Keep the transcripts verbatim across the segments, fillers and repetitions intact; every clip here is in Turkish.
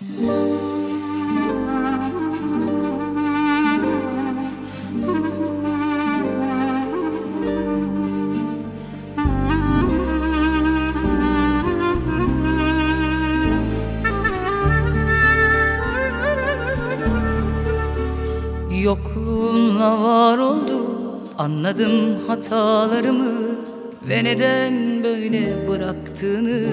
Yokluğunla var oldum, anladım hatalarımı ve neden böyle bıraktığını.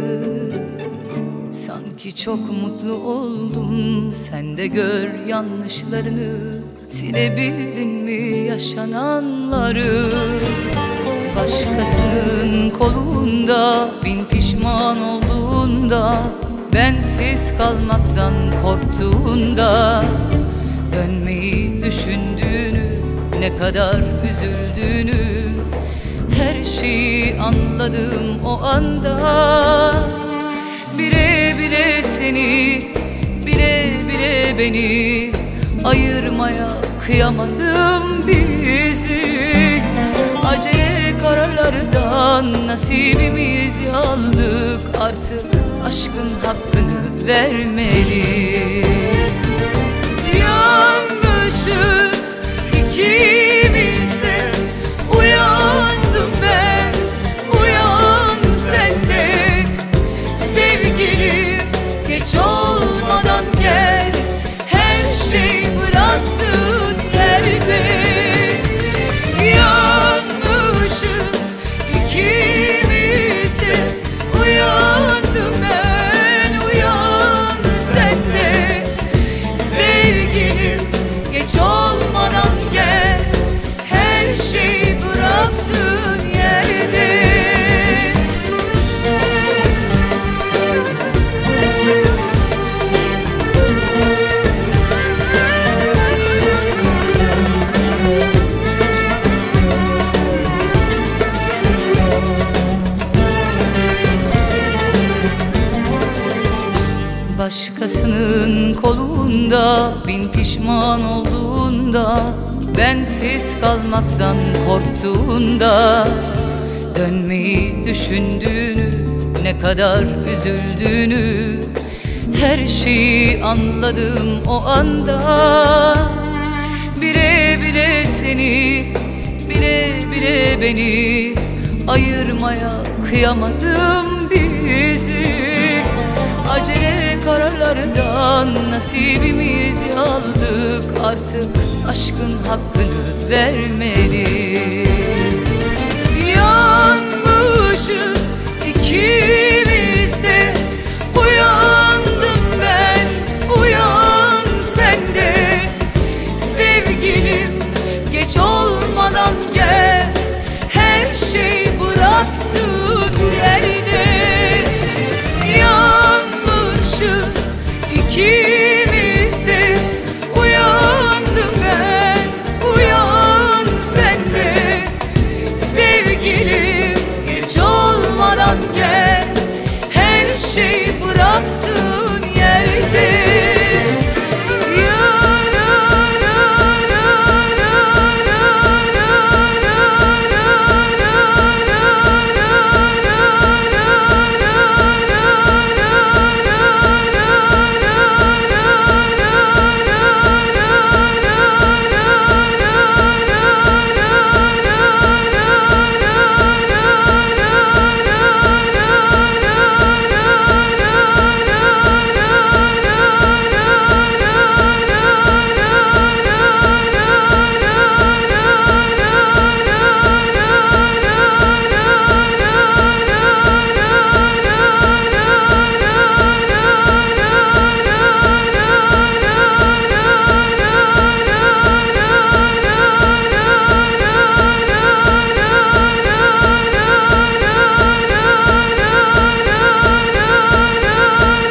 Sanki çok mutlu oldum, sen de gör yanlışlarını. Silebildin mi yaşananları? Başkasının kolunda, bin pişman olduğunda, bensiz kalmaktan korktuğunda, dönmeyi düşündüğünü, ne kadar üzüldüğünü, her şeyi anladım o anda. Bile bile seni, bile bile beni ayırmaya kıyamadım bizi. Acele kararlardan nasibimizi aldık, artık aşkın hakkını vermeli. Yanmışız ikimiz de, uyandım ben, uyan sen de. Sevgilim geç olmadan gel, her şey bıraktığın yerde. Yanmışız ikimiz de, uyandım ben, uyan sen de. Sevgilim geç olmadan gel, her şeyi bıraktığın yerde. Başkasının kolunda, bin pişman olduğunda, bensiz kalmaktan korktuğunda, dönmeyi düşündüğünü, ne kadar üzüldüğünü, her şeyi anladım o anda. Bile bile seni, bile bile beni ayırmaya kıyamadım bizi. Acele kararlardan nasibimizi aldık, artık aşkın hakkını vermeli. Yanmışız ikimiz de, uyan.